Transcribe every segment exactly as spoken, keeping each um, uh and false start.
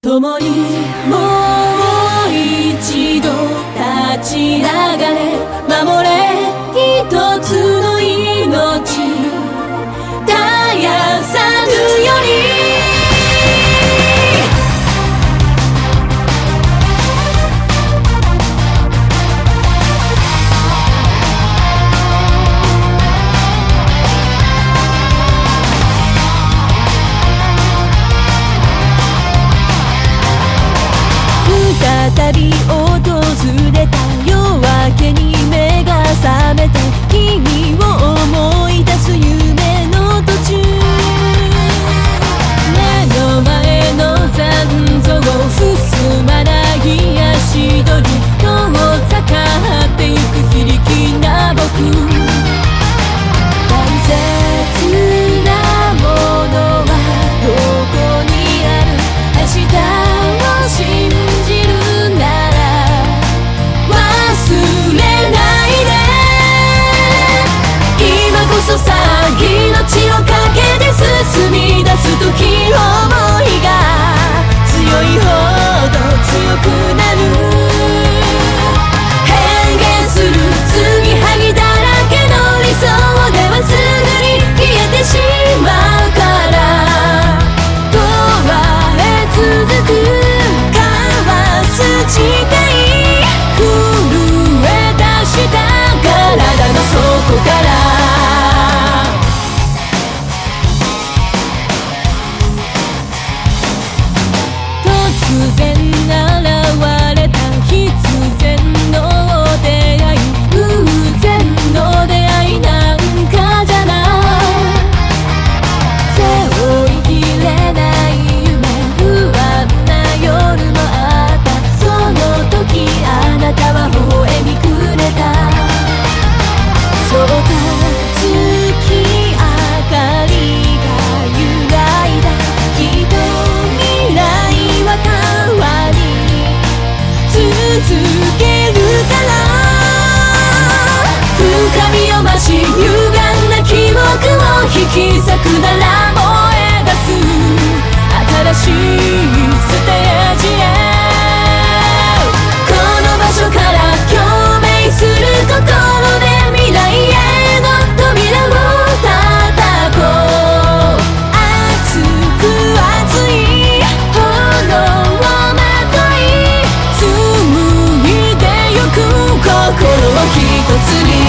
共にもう一度立ち上がれ、守れ一つの命、絶やさぬより。再び訪れた夜明けに目が覚めて、君を思い出す夢の途中、目の前の残像を進まない足取り、遠ざかってゆく非力な僕、大切なものはどこにある、明日を信じるさあ命をかけて進み出す時、想いが強いほど強くなる、変幻する継ぎはぎだらけの理想ではすぐに消えてしまうから、永遠続く交わす誓い、震え出した体の底から、突然現れた必然の出会い、偶然の出会いなんかじゃない、背負いきれない夢、不安な夜もあった、その時あなたは微笑みくれた、そうだ月明かりが揺らいだ、きっと未来は変わり続けるから、深みを増し歪んだ記憶を引き裂くなら燃え出す新しいステージへ、この場所から共鳴する心で未来への扉を叩こう、熱く熱い炎をまとい紡いでゆく心を一つに。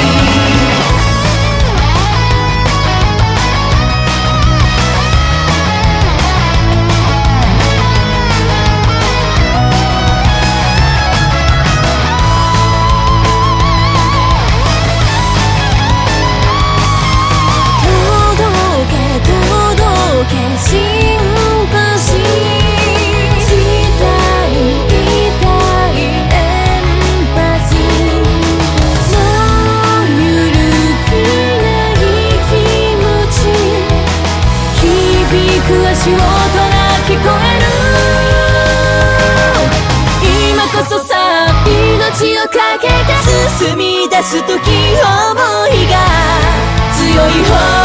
足音が聞こえる、今こそさ命をかけて進み出す時、想いが強い方